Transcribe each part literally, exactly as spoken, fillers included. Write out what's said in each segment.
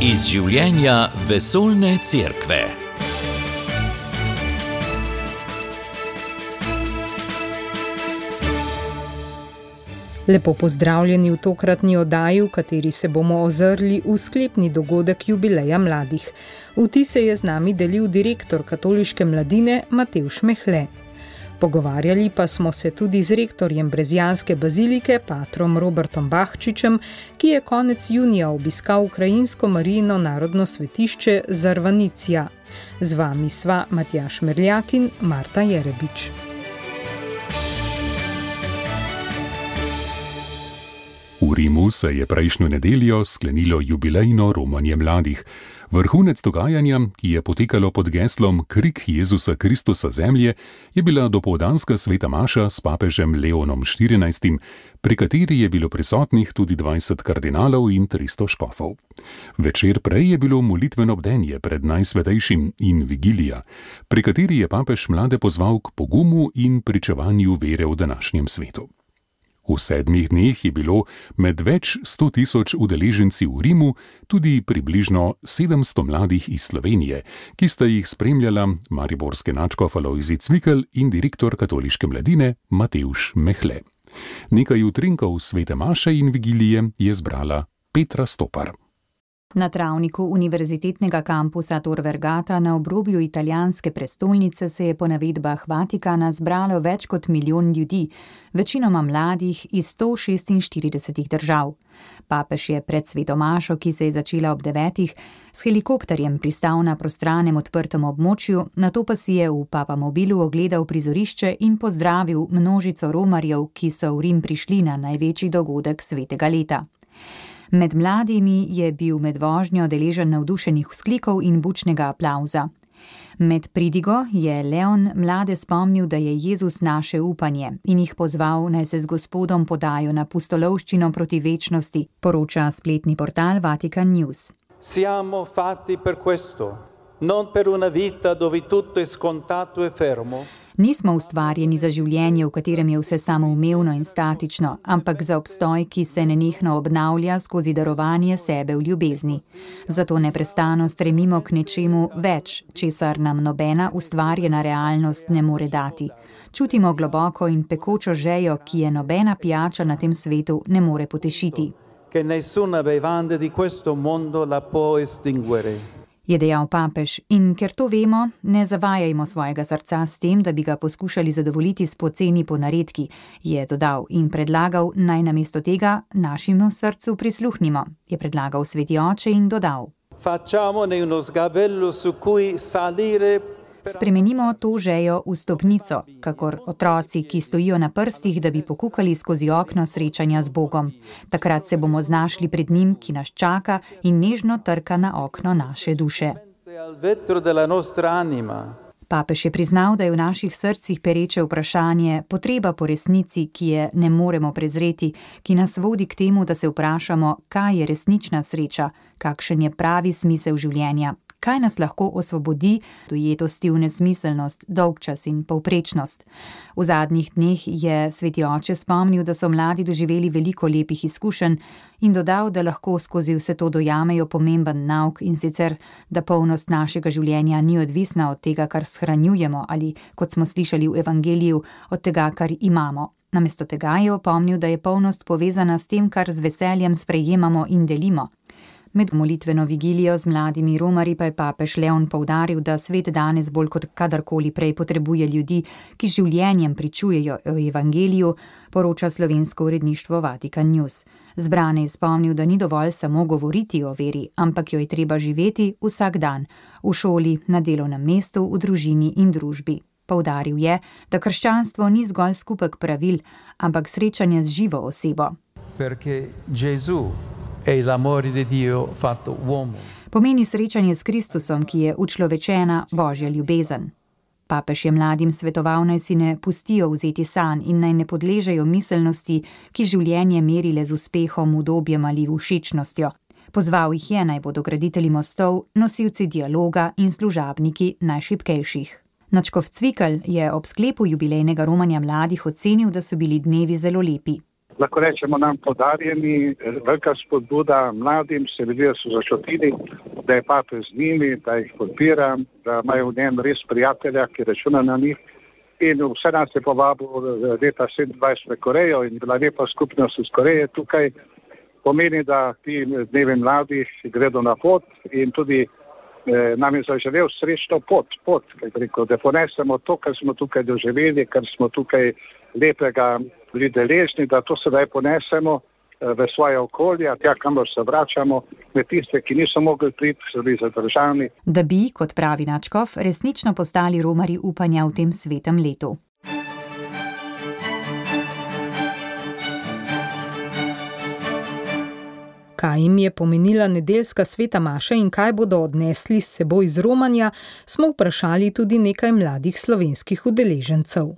Iz življenja vesoljne cerkve. Lepo pozdravljeni v tokratni oddaji, v kateri se bomo ozrli v sklepni dogodek jubileja mladih. Vtise je z nami delil direktor Katoliške mladine Matevž Mehle. Pogovarjali pa smo se tudi z rektorjem Brezjanske bazilike, patrom Robertom Bahčičem, ki je konec junija obiskal ukrajinsko Marijino narodno svetišče Zarvanicija. Z vami sva Matjaž Merljak in Marta Jerebič. V Rimu se je prejšnjo nedeljo sklenilo jubilejno romanje mladih. Vrhunec dogajanja, ki je potekalo pod geslom Krik Jezusa Kristusa zemlje, je bila dopoldanska sveta maša s papežem Leonom štirinajstim, pri kateri je bilo prisotnih tudi dvajset kardinalov in tristo škofov. Večer prej je bilo molitveno bdenje pred najsvetejšim in vigilija, pri kateri je papež mlade pozval k pogumu in pričevanju vere v današnjem svetu. V sedmih dneh je bilo med več sto tisoč udeleženci v Rimu tudi približno sedemsto mladih iz Slovenije, ki sta jih spremljala mariborski nadškof Alojzij Cvikl in direktor Katoliške mladine Matevž Mehle. Nekaj utrinkov svete maše in vigilije je zbrala Petra Stopar. Na travniku univerzitetnega kampusa Tor Vergata na obrobju italijanske prestolnice se je po navedbah Vatikana zbralo več kot milijon ljudi, večinoma mladih iz sto šestinštirideset držav. Papež je pred sveto mašo, ki se je začela ob devetih, s helikopterjem pristal na prostranem odprtem območju, nato pa si je v papamobilu ogledal prizorišče in pozdravil množico romarjev, ki so v Rim prišli na največji dogodek svetega leta. Med mladimi je bil med vožnjo deležen navdušenih vzklikov in bučnega aplavza. Med pridigo je Leon mlade spomnil, da je Jezus naše upanje in jih pozval, naj se z Gospodom podajo na pustolovščino proti večnosti, poroča spletni portal Vatican News. Siamo fatti per questo, non per una vita dove tutto è scontato e fermo. Nismo ustvarjeni za življenje, v katerem je vse samoumevno in statično, ampak za obstoj, ki se nenehno obnavlja skozi darovanje sebe v ljubezni. Zato neprestano stremimo k nečemu več, česar nam nobena ustvarjena realnost ne more dati. Čutimo globoko in pekočo žejo, ki je nobena pijača na tem svetu ne more potešiti. Che nessuna bevanda di questo mondo la può estinguere. Je dejal papež, in ker to vemo, ne zavajajmo svojega srca s tem, da bi ga poskušali zadovoljiti s poceni ponaredki, je dodal in predlagal, naj namesto tega našemu srcu prisluhnimo, je predlagal sveti oče in dodal. Facciamone uno sgabello su cui salire. Spremenimo to žejo v stopnico, kakor otroci, ki stojijo na prstih, da bi pokukali skozi okno srečanja z Bogom. Takrat se bomo znašli pred njim, ki nas čaka in nežno trka na okno naše duše. Papež je priznal, da je v naših srcih pereče vprašanje, potreba po resnici, ki je ne moremo prezreti, ki nas vodi k temu, da se vprašamo, kaj je resnična sreča, kakšen je pravi smisel življenja. Kaj nas lahko osvobodi dojetosti v nesmiselnost, dolgčas in povprečnost. V zadnjih dneh je sveti oče spomnil, da so mladi doživeli veliko lepih izkušenj in dodal, da lahko skozi vse to dojamejo pomemben nauk in sicer, da polnost našega življenja ni odvisna od tega, kar shranjujemo ali, kot smo slišali v evangeliju, od tega, kar imamo. Namesto tega je opomnil, da je polnost povezana s tem, kar z veseljem sprejemamo in delimo. Med molitveno vigilijo z mladimi romarji pa je papež Leon poudaril, da svet danes bolj kot kadarkoli prej potrebuje ljudi, ki življenjem pričujejo o evangeliju, poroča slovensko uredništvo Vatican News. Zbrane je spomnil, da ni dovolj samo govoriti o veri, ampak jo je treba živeti vsak dan, v šoli, na delovnem mestu, v družini in družbi. Poudaril je, da krščanstvo ni zgolj skupek pravil, ampak srečanje z živo osebo. Perché Gesù è l'amore di Dio fatto uomo. Pomeni srečanje s Kristusom, ki je učlovečena Božja ljubezen. Papež je mladim svetoval, naj si ne pustijo vzeti sanj in naj ne podležejo miselnosti, ki življenje merile z uspehom, udobjem ali všečnostjo. Pozval jih je, naj bodo graditelji mostov, nosilci dialoga in služabniki najšibkejših. Nadškof Cvikl je ob sklepu jubilejnega romanja mladih ocenil, da so bili dnevi zelo lepi. lahko rečemo nam podarjeni, velika spodbuda mladim, se ljudje so začutili, da je papež z njimi, da jih podpira, da imajo v njem res prijatelja, ki računa na njih. In vse nas je povabil leta sedemindvajset v Korejo in bila lepa skupnost iz Koreje tukaj. Pomeni, da ti dnevi mladih gredo na pot in tudi eh, nam je zaželel srečno pot, pot, rekel, da ponesemo to, kar smo tukaj doživeli, kar smo tukaj lepega bili deležni, da to sedaj ponesemo eh, v svoje okolje, tja, kamor se vračamo, med tiste, ki niso mogli priti, so bili zadržani. Da bi, kot pravi nadškof, resnično postali romarji upanja v tem svetem letu. Kaj jim je pomenila nedeljska sveta maša in kaj bodo odnesli s seboj iz romanja, smo vprašali tudi nekaj mladih slovenskih udeležencev.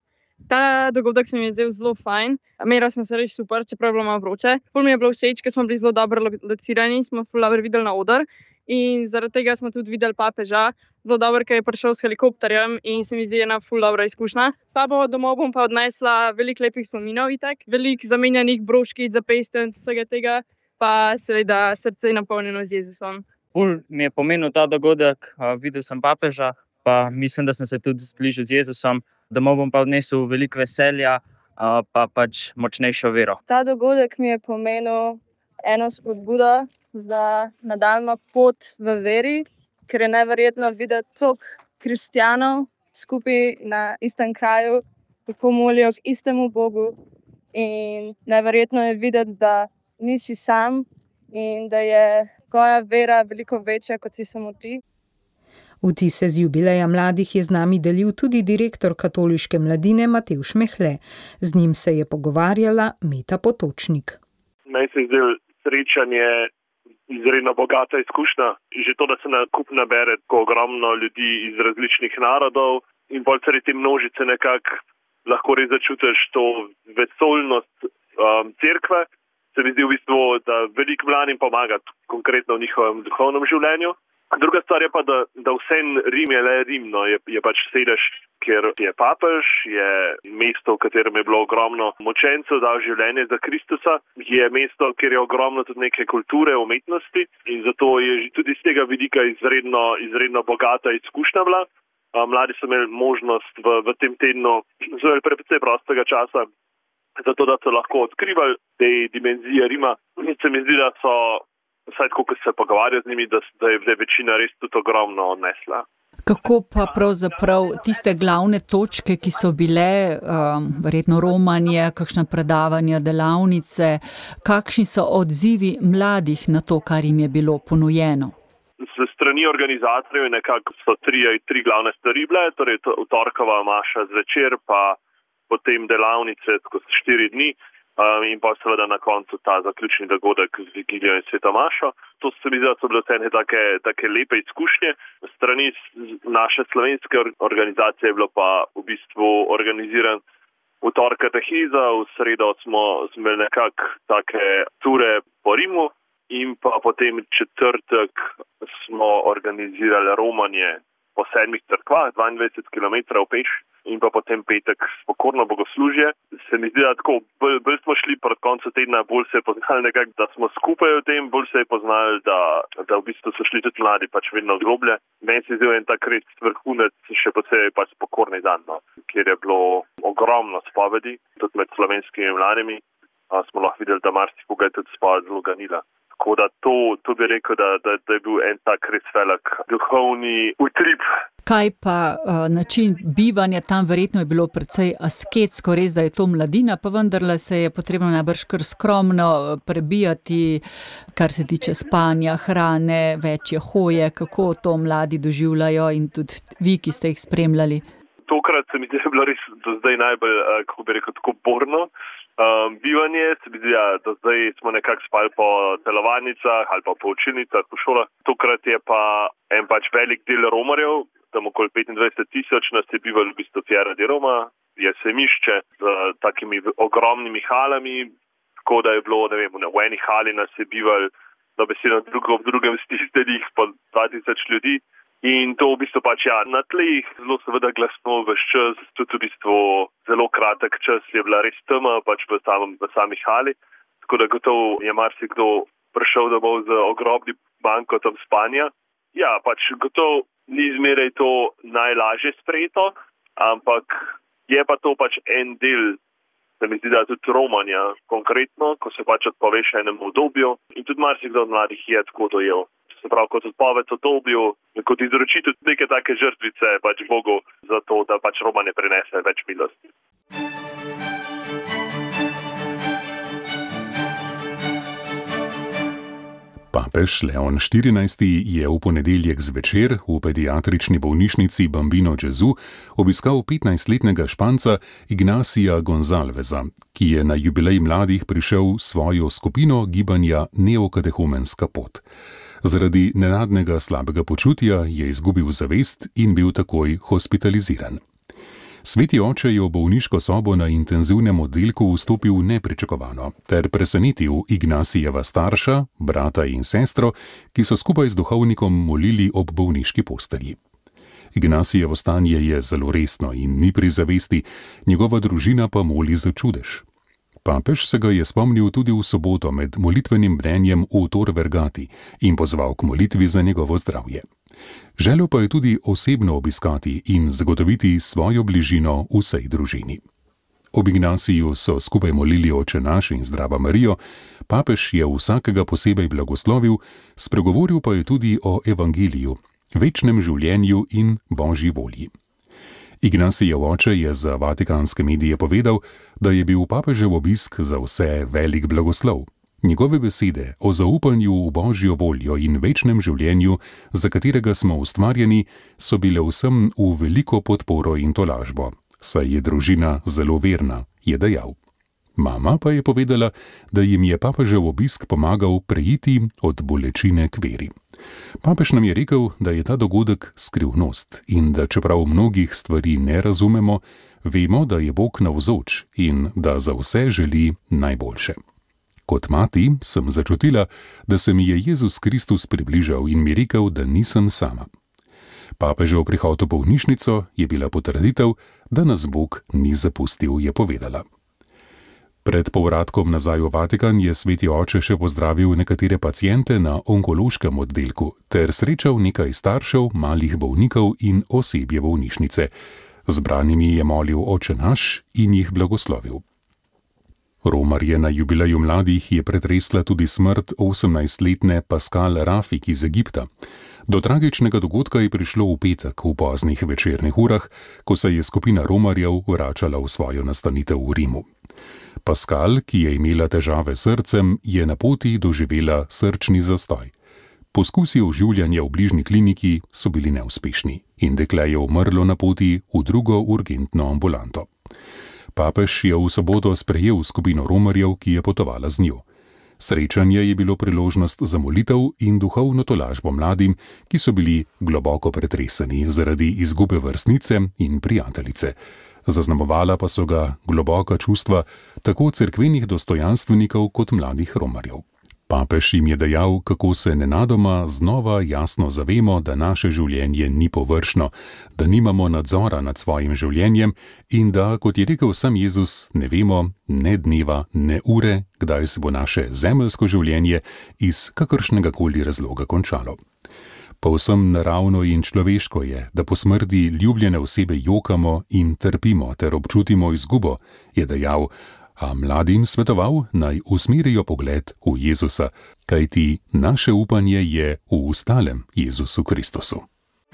Ta dogodek se mi je zdel zelo fajn. Imela sem se res super, čeprav je bilo malo vroče. Ful mi je bilo všeč, ker smo bili zelo dobro locirani, smo ful dobro videli na oder in zaradi tega smo tudi videli papeža. Zelo dobro, ker je prišel s helikopterjem in se mi zdi ena ful dobra izkušnja. S sabo domov bom pa odnesla veliko lepih spominov itak, veliko zamenjanih broškic, zapestnic, vsega tega, pa seveda srce je napolnjeno z Jezusom. Ful mi je pomenil ta dogodek, videl sem papeža, pa mislim, da sem se tudi zbližal z Jezusom. Domov bom pa odnesel veliko veselja, pa pač močnejšo vero. Ta dogodek mi je pomenil eno spodbudo za nadaljnjo pot v veri, ker je neverjetno videti toliko kristjanov skupaj na istem kraju, kako molijo k istemu Bogu in neverjetno je videti, da nisi sam in da je tvoja vera veliko večja, kot si samo ti. Vtise z jubileja mladih je z nami delil tudi direktor katoliške mladine Matevž Mehle. Z njim se je pogovarjala Meta Potočnik. Meni se je zdelo srečanje izredno bogata izkušnja. Že to, da se na kup nabere tako ogromno ljudi iz različnih narodov in bolj sredi te množice nekako lahko res začutiš to vesoljnost um, cerkve. Se mi zdi v bistvu, da veliko mladim pomaga konkretno v njihovem duhovnem življenju. Druga stvar je pa, da, da vse Rim je le Rim, no, je, je pač sedež, kjer je papež, je mesto, v katerem je bilo ogromno močencev, dal življenje za Kristusa, je mesto, kjer je ogromno tudi neke kulture, umetnosti in zato je tudi z tega vidika izredno, izredno bogata izkušnja bila. Mladi so imeli možnost v, v tem tednu zelo precej prostega časa, zato da so lahko odkrivali te dimenzije Rima. In se mi zdi, da so, vsaj tako, ko se pogovarjajo z njimi, da, da je večina res tudi ogromno odnesla. Kako pa pravzaprav tiste glavne točke, ki so bile, um, verjetno romanje, kakšna predavanja, delavnice, kakšni so odzivi mladih na to, kar jim je bilo ponujeno? Z strani organizatorjev nekako so tri, tri glavne stvari bile, torej torkova maša zvečer, pa potem delavnice skozi štiri dni um, in pa seveda na koncu ta zaključni dogodek z vigilijo in sveto mašo. To se mi zdi, da so bile vse take, take lepe izkušnje. Strani naše slovenske organizacije je bilo pa v bistvu organiziran v torek katehiza, v sredo smo imeli nekako take ture po Rimu in pa potem četrtek smo organizirali romanje po sedmih cerkvah, dvaindvajset kilometrov peš. In pa potem petek pokorno bogoslužje. Se mi zdi, da tako bolj, bolj smo šli pred koncu tedna, bolj se je poznali nekako, da smo skupaj v tem, bolj se je poznali, da, da v bistvu so šli tudi mladi pač vedno globlje. Meni se je zdel en tak res vrhunec, še posebej pač pokorni dan, no, kjer je bilo ogromno spovedi, tudi med slovenskimi mladimi. A smo lahko videli, da marsikoga je tudi spoved zelo ganila. Tako da to, to bi rekel, da, da, da je bil en tak res velik duhovni utrip. Kaj pa uh, način bivanja tam? Verjetno je bilo precej asketsko, res, da je to mladina, pa vendarle se je potrebno najbrž kar skromno prebijati, kar se tiče spanja, hrane, večje hoje, kako to mladi doživljajo in tudi vi, ki ste jih spremljali. Tokrat se mi zdi, da je bilo res do zdaj najbolj, kako bi rekel, tako borno. Um, bivanje, se mi zdi, da do zdaj smo nekako spali po telovadnicah ali pa po učilnicah, po šolah. Tokrat je pa en pač velik del romarjev, tam okoli petindvajset tisoč nas je bivalo v bistvu Fiera di Roma, je semišče z takimi ogromnimi halami, tako da je bilo, ne vem, v eni hali nas je bivalo dobesedno drugo v drugem stistelih po dva tisoč ljudi. In to v bistvu pač ja, na tleh zelo seveda glasno vse čas, tudi v bistvu zelo kratek čas je bila res tema pač v, samem, v samih hali. Tako da gotovo je marsikdo prišel domov z ogromnim bankotom spanja. Ja, pač gotovo ni zmeraj to najlažje sprejeto, ampak je pa to pač en del, da mi zdi, da tudi romanja konkretno, ko se pač odpoveš enemu obdobju in tudi marsikdo od mladih je tako dojel. Se pravi, kot odpoved obdobju, kot izroči tudi neke take žrtvice pač Bogu za to, da pač romanje prinese več milosti. Papež Leon štirinajsti je v ponedeljek zvečer v pediatrični bolnišnici Bambino Gesù obiskal petnajstletnega Španca Ignacia Gonzalveza, ki je na jubilej mladih prišel svojo skupino gibanja Neokatehumenska pot. Zaradi nenadnega slabega počutja je izgubil zavest in bil takoj hospitaliziran. Sveti oče je v bolniško sobo na intenzivnem oddelku vstopil nepričakovano ter presenetil Ignacijeva starša, brata in sestro, ki so skupaj z duhovnikom molili ob bolniški postelji. Ignacijevo stanje je zelo resno in ni pri zavesti, njegova družina pa moli za čudež. Papež se ga je spomnil tudi v soboto med molitvenim bdenjem v Tor Vergati in pozval k molitvi za njegovo zdravje. Želel pa je tudi osebno obiskati in zagotoviti svojo bližino vsej družini. Ob Ignaciju so skupaj molili Oče naš in Zdrava Marijo, papež je vsakega posebej blagoslovil, spregovoril pa je tudi o evangeliju, večnem življenju in božji volji. Ignacijev oče je za vatikanske medije povedal, da je bil papežev obisk za vse velik blagoslov. Njegove besede o zaupanju v božjo voljo in večnem življenju, za katerega smo ustvarjeni, so bile vsem v veliko podporo in tolažbo, saj je družina zelo verna, je dejal. Mama pa je povedala, da jim je papežev obisk pomagal preiti od bolečine k veri. Papež nam je rekel, da je ta dogodek skrivnost in da čeprav mnogih stvari ne razumemo, vemo, da je Bog navzoč in da za vse želi najboljše. Kot mati sem začutila, da se mi je Jezus Kristus približal in mi rekel, da nisem sama. Papežev prihod v bolnišnico je bila potrditev, da nas Bog ni zapustil, je povedala. Pred povratkom nazaj v Vatikan je sveti oče še pozdravil nekatere paciente na onkološkem oddelku ter srečal nekaj staršev, malih bolnikov in osebje bolnišnice. Zbranimi je molil Oče naš in jih blagoslovil. Romarje na jubileju mladih je pretresla tudi smrt osemnajstletne Pascal Rafik iz Egipta. Do tragičnega dogodka je prišlo v petek v poznih večernih urah, ko se je skupina Romarjev vračala v svojo nastanitev v Rimu. Pascal, ki je imela težave s srcem, je na poti doživela srčni zastoj. Poskusi oživljanja v bližnji kliniki so bili neuspešni in dekle je umrlo na poti v drugo urgentno ambulanto. Papež je v soboto sprejel skupino Romarjev, ki je potovala z njo. Srečanje je bilo priložnost za molitev in duhovno tolažbo mladim, ki so bili globoko pretreseni zaradi izgube vrstnice in prijateljice. Zaznamovala pa so ga globoka čustva tako cerkvenih dostojanstvenikov kot mladih Romarjev. Papež jim je dejal, kako se nenadoma znova jasno zavemo, da naše življenje ni površno, da nimamo nadzora nad svojim življenjem in da, kot je rekel sam Jezus, ne vemo ne dneva, ne ure, kdaj se bo naše zemeljsko življenje iz kakršnega koli razloga končalo. Povsem naravno in človeško je, da po smrti ljubljene osebe jokamo in trpimo ter občutimo izgubo, je dejal, a mladim svetoval, naj usmerijo pogled v Jezusa, kajti naše upanje je v ustalem Jezusu Kristusu.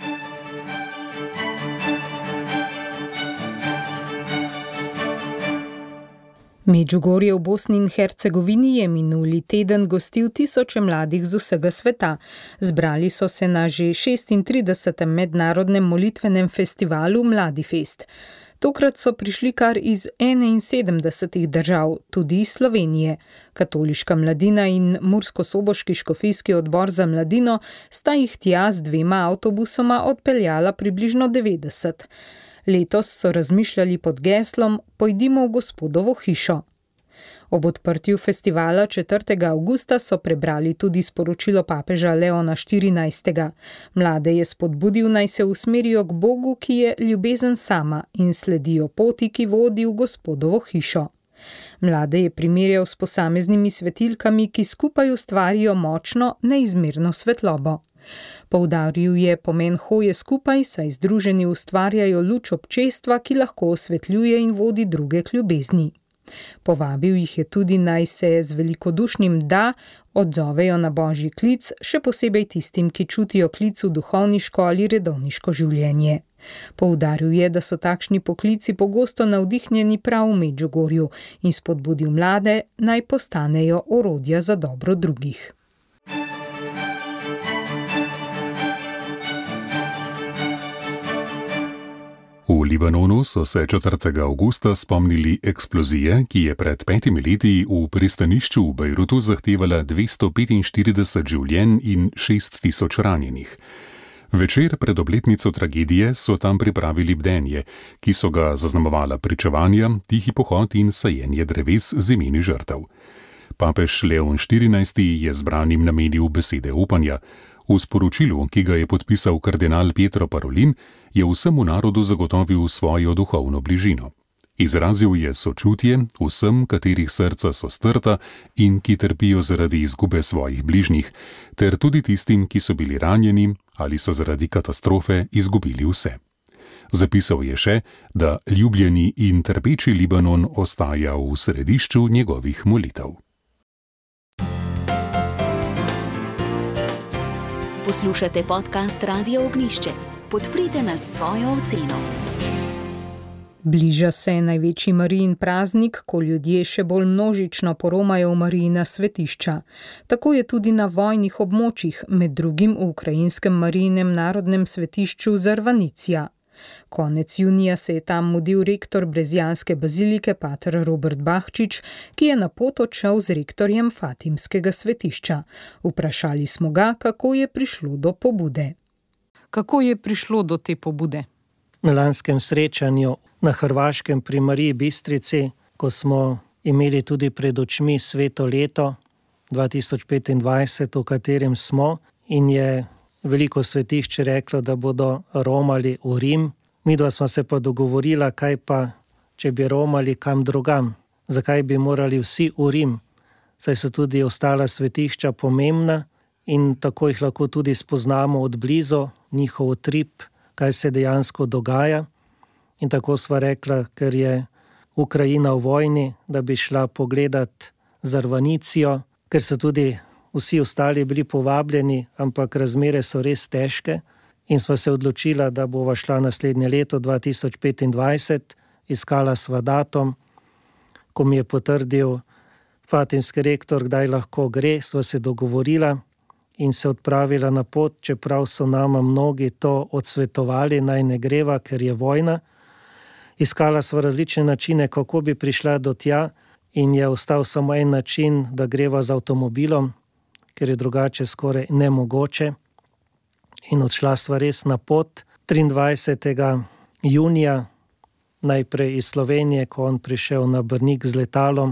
Medžugorje v Bosni in Hercegovini je minuli teden gostil tisoče mladih z vsega sveta. Zbrali so se na že šestintridesetem mednarodnem molitvenem festivalu Mladifest. Tokrat so prišli kar iz enainsedemdesetih držav, tudi iz Slovenije. Katoliška mladina in Murskosoboški škofijski odbor za mladino sta jih tja z dvema avtobusoma odpeljala približno devetdeset. Letos so razmišljali pod geslom Pojdimo v Gospodovo hišo. Ob odprtju festivala četrtega avgusta so prebrali tudi sporočilo papeža Leona štirinajstega. Mlade je spodbudil, naj se usmerijo k Bogu, ki je ljubezen sama, in sledijo poti, ki vodi v Gospodovo hišo. Mlade je primerjal s posameznimi svetilkami, ki skupaj ustvarijo močno, neizmerno svetlobo. Poudaril je pomen hoje skupaj, saj združeni ustvarjajo luč občestva, ki lahko osvetljuje in vodi druge k ljubezni. Povabil jih je tudi, naj se z velikodušnim da odzovejo na božji klic, še posebej tistim, ki čutijo klic v duhovniško ali redovniško življenje. Poudaril je, da so takšni poklici pogosto navdihnjeni prav v Medžugorju, in spodbudil mlade, naj postanejo orodja za dobro drugih. V Libanonu so se četrtega avgusta spomnili eksplozije, ki je pred petimi leti v pristanišču v Bejrutu zahtevala dvesto petinštirideset življenj in šest tisoč ranjenih. Večer pred obletnico tragedije so tam pripravili bdenje, ki so ga zaznamovala pričevanja, tihi pohod in sajenje dreves z imeni žrtev. Papež Leon štirinajsti je zbranim namenil besede upanja. V sporočilu, ki ga je podpisal kardinal Pietro Parolin, je vsemu narodu zagotovil svojo duhovno bližino. Izrazil je sočutje vsem, katerih srca so strta in ki trpijo zaradi izgube svojih bližnjih, ter tudi tistim, ki so bili ranjeni ali so zaradi katastrofe izgubili vse. Zapisal je še, da ljubljeni in trpeči Libanon ostaja v središču njegovih molitev. Poslušate podcast Radia Ognjišče. Podprite nas s svojo oceno. Bliža se največji Marijin praznik, ko ljudje še bolj množično poromajo v Marijina svetišča. Tako je tudi na vojnih območjih, med drugim v ukrajinskem Marijinem narodnem svetišču Zarvanicija. Konec junija se je tam mudil rektor brezjanske bazilike pater Robert Bahčič, ki je na pot odšel z rektorjem Fatimskega svetišča. Vprašali smo ga, kako je prišlo do pobude. Kako je prišlo do te pobude? Na lanskem srečanju na Hrvaškem pri Mariji Bistrici, ko smo imeli tudi pred očmi sveto leto dva tisoč petindvajset, v katerem smo, in je veliko svetišč reklo, da bodo romali v Rim. Midva smo se pa dogovorila, kaj pa, če bi romali kam drugam. Zakaj bi morali vsi v Rim? Saj so tudi ostala svetišča pomembna in tako jih lahko tudi spoznamo od blizu, njihov utrip, kaj se dejansko dogaja. In tako sva rekla, ker je Ukrajina v vojni, da bi šla pogledat Zarvanicijo, ker so tudi vsi ostali bili povabljeni, ampak razmere so res težke, in sva se odločila, da bova šla naslednje leto dva tisoč petindvajset, iskala sva datum. Ko mi je potrdil fatimski rektor, kdaj lahko gre, sva se dogovorila in se odpravila na pot, čeprav so nama mnogi to odsvetovali, naj ne greva, ker je vojna. Iskala sva različne načine, kako bi prišla do tja, in je ostal samo en način, da greva z avtomobilom, ker je drugače skoraj nemogoče. In odšla sva res na pot triindvajsetega junija, najprej iz Slovenije, ko on prišel na Brnik z letalom,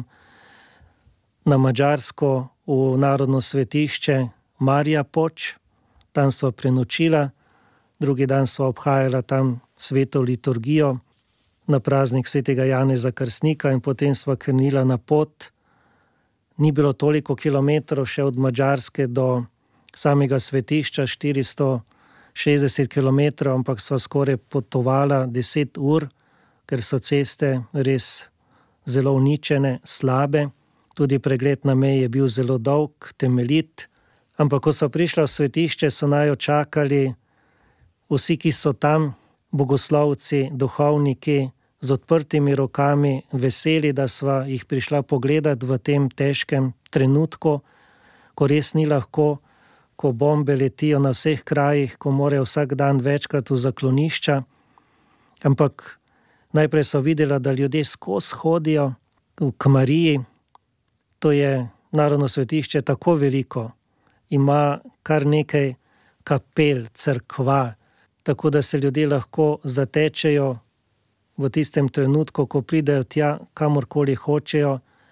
na Madžarsko v narodno svetišče Marija Poč. Tam sva prenočila, drugi dan sva obhajala tam sveto liturgijo na praznik svetega Janeza Krstnika in potem sva krenila na pot. Ni bilo toliko kilometrov še od Madžarske do samega svetišča, štiristo šestdeset kilometrov, ampak sva skoraj potovala deset ur, ker so ceste res zelo uničene, slabe. Tudi pregled na meji je bil zelo dolg, temeljit. Ampak ko so prišla v svetišče, so najo čakali vsi, ki so tam, bogoslovci, duhovniki, z odprtimi rokami, veseli, da sva jih prišla pogledat v tem težkem trenutku, ko res ni lahko, ko bombe letijo na vseh krajih, ko morajo vsak dan večkrat v zaklonišča. Ampak najprej so videla, da ljudje skozi hodijo k Mariji. To je narodno svetišče tako veliko, ima kar nekaj kapel, cerkva, tako da se ljudje lahko zatečejo v tistem trenutku, ko pridejo tja, kamorkoli hočejo,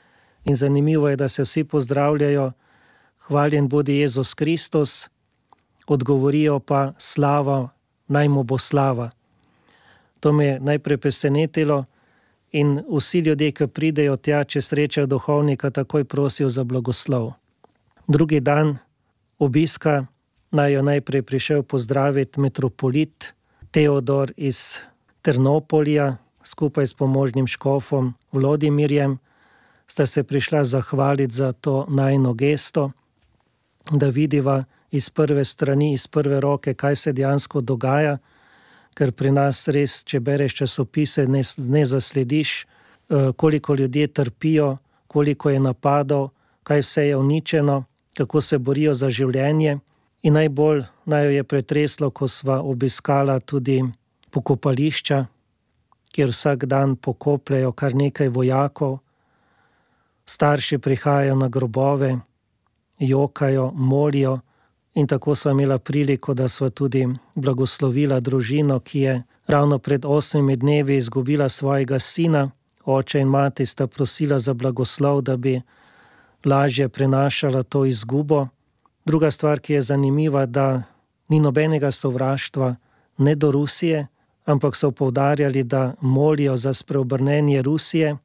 In zanimivo je, da se vsi pozdravljajo, hvaljen bodi Jezus Kristus, odgovorijo pa slava, naj mu bo slava. To me je najprej presenetilo in vsi ljudje, ki pridejo tja, če srečajo duhovnika, takoj prosijo za blagoslov. Drugi dan obiska naj jo najprej prišel pozdraviti metropolit Teodor iz Ternopolja skupaj s pomožnim škofom Vlodimirjem, sta se prišla zahvaliti za to najino gesto, da vidiva iz prve strani, iz prve roke, kaj se dejansko dogaja, ker pri nas res, če bereš časopise, ne, ne zaslediš, koliko ljudje trpijo, koliko je napadov, kaj vse je uničeno, kako se borijo za življenje. In najbolj naj jo je pretreslo, ko sva obiskala tudi pokopališča, kjer vsak dan pokopljajo kar nekaj vojakov. Starši prihajajo na grobove, jokajo, molijo in tako sva imela priliko, da sva tudi blagoslovila družino, ki je ravno pred osmimi dnevi izgubila svojega sina. Oče in mati sta prosila za blagoslov, da bi lažje prenašala to izgubo. Druga stvar, ki je zanimiva, da ni nobenega sovraštva ne do Rusije, ampak so poudarjali, da molijo za spreobrnenje Rusije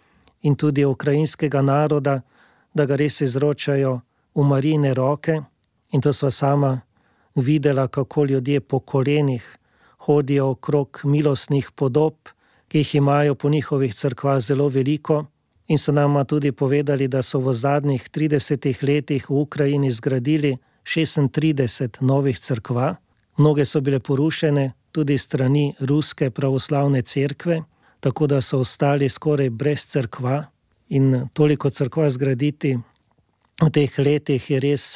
in tudi ukrajinskega naroda, da ga res izročajo v Marijine roke. In to sva sama videla, kako ljudje po kolenih hodijo okrog milostnih podob, ki jih imajo po njihovih cerkvah zelo veliko. In so nama tudi povedali, da so v zadnjih tridesetih letih v Ukrajini zgradili šestintrideset novih cerkva. Mnoge so bile porušene tudi strani Ruske pravoslavne cerkve, tako da so ostali skoraj brez cerkva. In toliko cerkva zgraditi v teh letih je res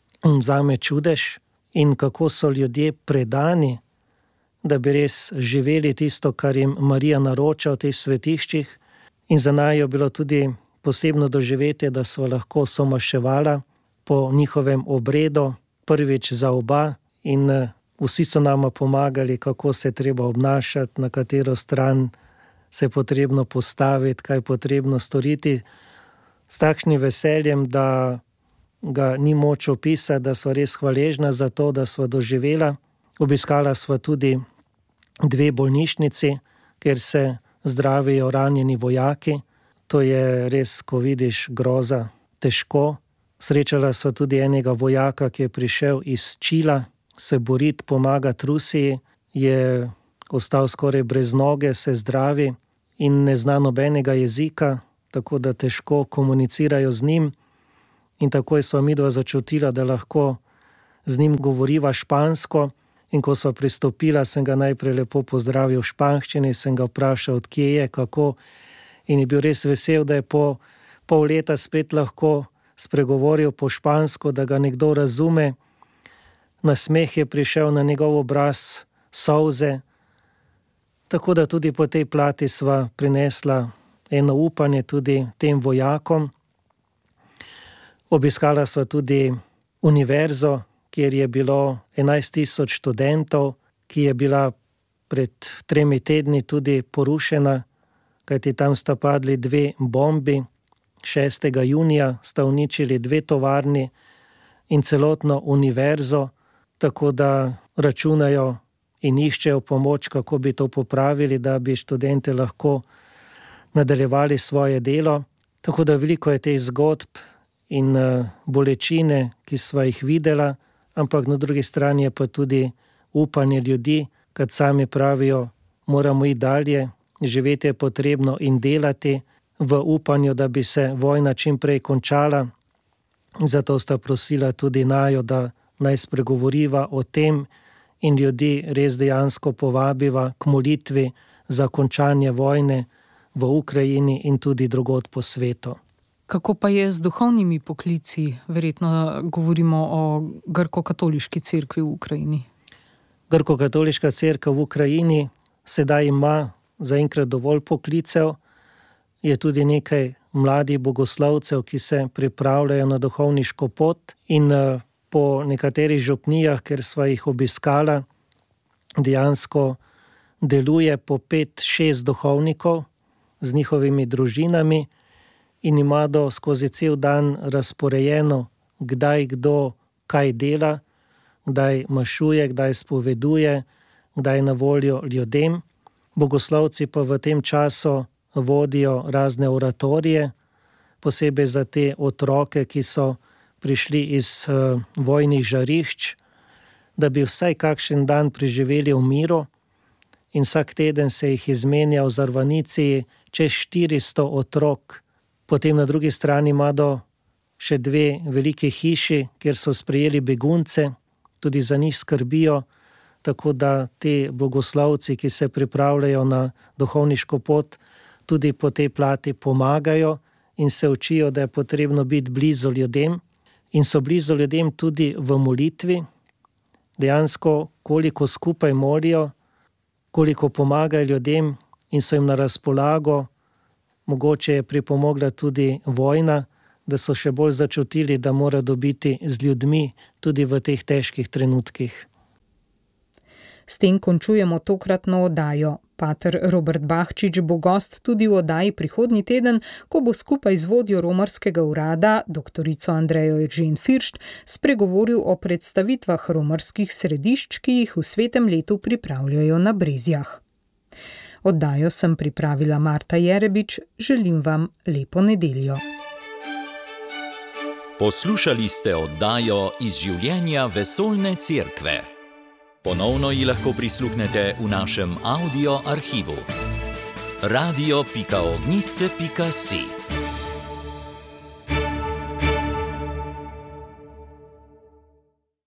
zame čudež. In kako so ljudje predani, da bi res živeli tisto, kar jim Marija naroča v teh svetiščih. In za naju je bilo tudi posebno doživetje, da sva lahko somaševala po njihovem obredu, prvič za oba, in vsi so nama pomagali, kako se treba obnašati, na katero stran se je potrebno postaviti, kaj je potrebno storiti, s takšnim veseljem, da ga ni moč opisati, da sva res hvaležna za to, da sva doživela. Obiskala sva tudi dve bolnišnici, kjer se zdravijo ranjeni vojaki. To je res, ko vidiš, groza, težko. Srečala sva tudi enega vojaka, ki je prišel iz Čila se boriti, pomagati Rusiji, je ostal skoraj brez noge, se zdravi in ne zna nobenega jezika, tako da težko komunicirajo z njim. In takoj sva midva začutila, da lahko z njim govoriva špansko. In ko sva pristopila, sem ga najprej lepo pozdravil v španščini, sem ga vprašal, od kje je, kako. In je bil res vesel, da je po pol leta spet lahko spregovoril po špansko, da ga nekdo razume. Nasmeh je prišel na njegov obraz, solze. Tako da tudi po tej plati sva prinesla eno upanje tudi tem vojakom. Obiskala sva tudi univerzo, kjer je bilo enajst tisoč študentov, ki je bila pred tremi tedni tudi porušena, kajti tam sta padli dve bombi. šestega junija sta uničili dve tovarni in celotno univerzo, tako da računajo in iščejo pomoč, kako bi to popravili, da bi študente lahko nadaljevali svoje delo. Tako da veliko je teh zgodb in bolečine, ki sva jih videla, ampak na drugi strani je pa tudi upanje ljudi, kad sami pravijo, moramo iti dalje, živeti je potrebno in delati v upanju, da bi se vojna čim prej končala. Zato sta prosila tudi najo, da naj spregovoriva o tem in ljudi res dejansko povabiva k molitvi za končanje vojne v Ukrajini in tudi drugod po svetu. Kako pa je z duhovnimi poklici? Verjetno govorimo o grko-katoliški cerkvi v Ukrajini. Grko-katoliška cerkev v Ukrajini sedaj ima zaenkrat dovolj poklicev. Je tudi nekaj mladih bogoslovcev, ki se pripravljajo na duhovniško pot, in po nekaterih župnijah, ker sva jih obiskala, dejansko deluje po pet, šest duhovnikov z njihovimi družinami, in imajo skozi cel dan razporejeno, kdaj kdo kaj dela, kdaj mašuje, kdaj spoveduje, kdaj na voljo ljudem. Bogoslovci pa v tem času vodijo razne oratorije, posebej za te otroke, ki so prišli iz uh, vojnih žarišč, da bi vsaj kakšen dan preživeli v miru, in vsak teden se jih izmenja v Zarvanici čez štiristo otrok. Potem na drugi strani imajo še dve velike hiši, kjer so sprejeli begunce, tudi za njih skrbijo, tako da te bogoslovci, ki se pripravljajo na duhovniško pot, tudi po tej plati pomagajo in se učijo, da je potrebno biti blizu ljudem, in so blizu ljudem tudi v molitvi. Dejansko, koliko skupaj molijo, koliko pomagajo ljudem in so jim na razpolago, mogoče je pripomogla tudi vojna, da so še bolj začutili, da mora dobiti z ljudmi tudi v teh težkih trenutkih. S tem končujemo tokratno oddajo. Pater Robert Bahčič bo gost tudi v oddaji prihodnji teden, ko bo skupaj z vodjo romarskega urada, doktorico Andrejo Eržen Firšt, spregovoril o predstavitvah romarskih središč, ki jih v svetem letu pripravljajo na Brezjah. Oddajo sem pripravila Marta Jerebič, želim vam lepo nedeljo. Poslušali ste oddajo Iz življenja vesoljne cerkve. Ponovno ji lahko prisluhnete v našem audio arhivu. radio pika ognjišče pika si